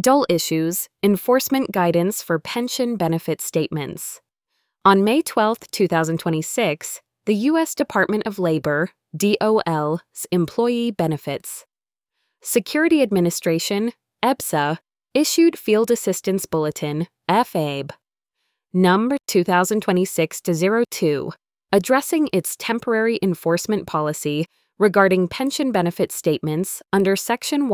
DOL issues enforcement guidance for pension benefit statements. On May 12, 2026, the U.S. Department of Labor, DOL's Employee Benefits Security Administration, EBSA, issued Field Assistance Bulletin, FAB, number 2026-02, addressing its temporary enforcement policy regarding pension benefit statements under Section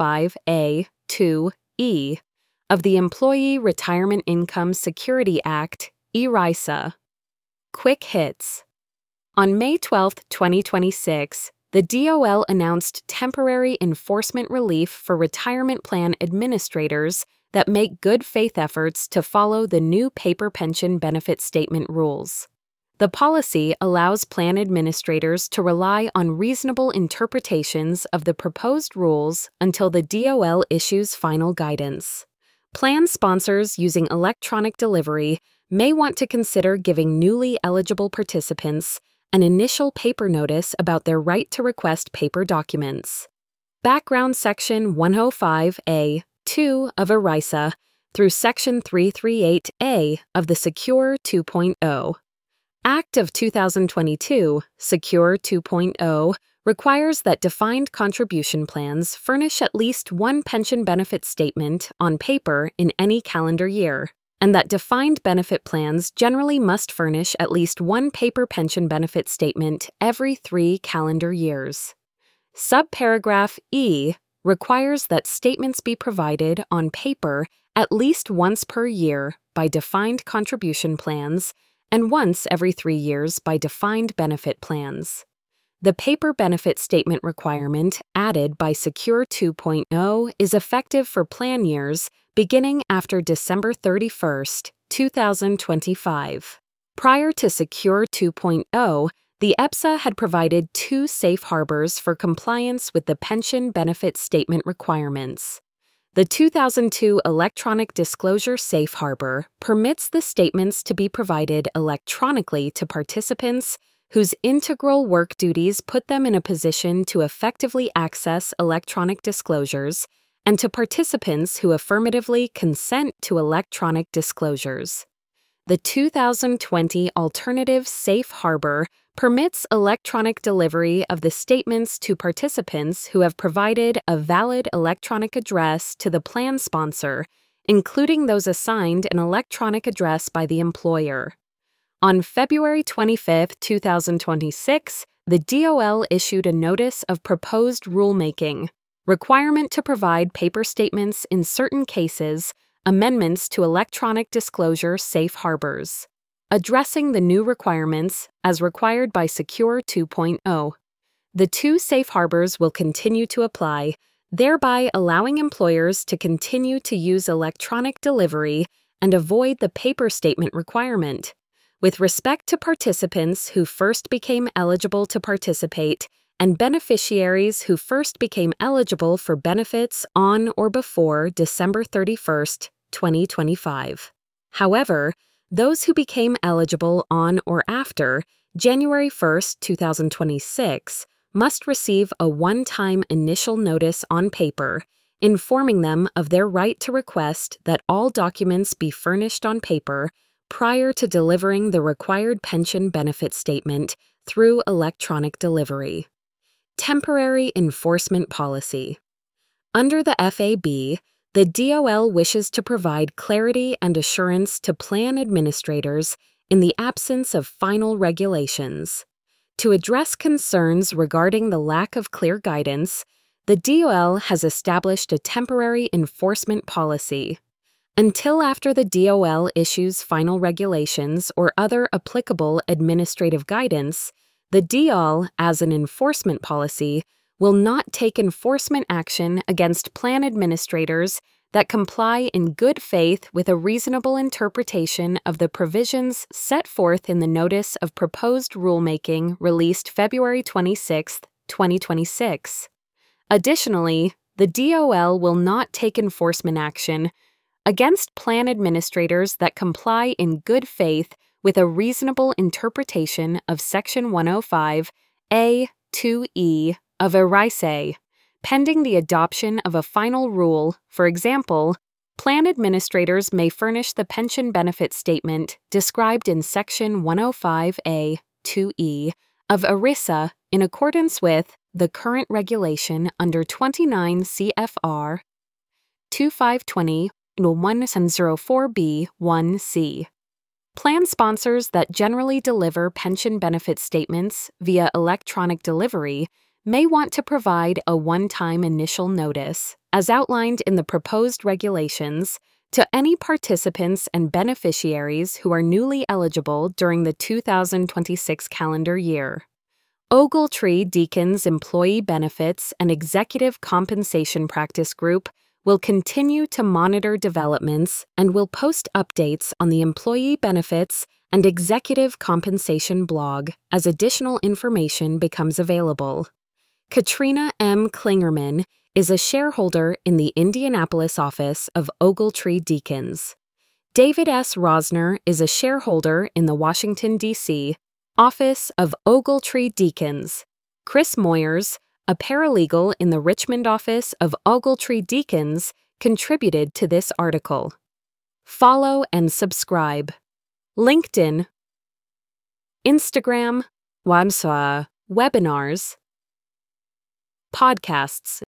105A(2)(e) of the Employee Retirement Income Security Act, ERISA. Quick hits. On May 12, 2026, the DOL announced temporary enforcement relief for retirement plan administrators that make good faith efforts to follow the new paper pension benefit statement rules. The policy allows plan administrators to rely on reasonable interpretations of the proposed rules until the DOL issues final guidance. Plan sponsors using electronic delivery may want to consider giving newly eligible participants an initial paper notice about their right to request paper documents. Background Section 105A(2) of ERISA through Section 338A of the Secure 2.0. Act of 2022, Secure 2.0, requires that defined contribution plans furnish at least one pension benefit statement on paper in any calendar year, and that defined benefit plans generally must furnish at least one paper pension benefit statement every 3 calendar years. Subparagraph E requires that statements be provided on paper at least once per year by defined contribution plans and once every 3 years by defined benefit plans. The paper benefit statement requirement added by Secure 2.0 is effective for plan years beginning after December 31, 2025. Prior to Secure 2.0, the EBSA had provided 2 safe harbors for compliance with the pension benefit statement requirements. The 2002 Electronic Disclosure Safe Harbor permits the statements to be provided electronically to participants whose integral work duties put them in a position to effectively access electronic disclosures, and to participants who affirmatively consent to electronic disclosures. The 2020 Alternative Safe Harbor permits electronic delivery of the statements to participants who have provided a valid electronic address to the plan sponsor, including those assigned an electronic address by the employer. On February 25, 2026, the DOL issued a Notice of Proposed Rulemaking, requirement to provide paper statements in certain cases, amendments to electronic disclosure safe harbors, addressing the new requirements as required by Secure 2.0. The 2 safe harbors will continue to apply, thereby allowing employers to continue to use electronic delivery and avoid the paper statement requirement. With respect to participants who first became eligible to participate and beneficiaries who first became eligible for benefits on or before December 31, 2025. However, those who became eligible on or after January 1, 2026 must receive a one-time initial notice on paper informing them of their right to request that all documents be furnished on paper prior to delivering the required pension benefit statement through electronic delivery. Temporary Enforcement Policy. Under the FAB, the DOL wishes to provide clarity and assurance to plan administrators in the absence of final regulations. To address concerns regarding the lack of clear guidance, the DOL has established a temporary enforcement policy. Until after the DOL issues final regulations or other applicable administrative guidance, the DOL, as an enforcement policy, will not take enforcement action against plan administrators that comply in good faith with a reasonable interpretation of the provisions set forth in the Notice of Proposed Rulemaking released February 26, 2026. Additionally, the DOL will not take enforcement action against plan administrators that comply in good faith with a reasonable interpretation of Section 105A(2)(e) of ERISA, pending the adoption of a final rule, for example, Plan administrators may furnish the pension benefit statement described in Section 105A 2E of ERISA in accordance with the current regulation under 29 CFR 2520-104B1C. Plan sponsors that generally deliver pension benefit statements via electronic delivery may want to provide a one-time initial notice, as outlined in the proposed regulations, to any participants and beneficiaries who are newly eligible during the 2026 calendar year. Ogletree Deakins Employee Benefits and Executive Compensation Practice Group will continue to monitor developments and will post updates on the Employee Benefits and Executive Compensation blog as additional information becomes available. Katrina M. Klingerman is a shareholder in the Indianapolis office of Ogletree Deakins. David S. Rosner is a shareholder in the Washington, D.C. office of Ogletree Deakins. Chris Moyers, a paralegal in the Richmond office of Ogletree Deakins, contributed to this article. Follow and subscribe. LinkedIn, Instagram, webinars, podcasts.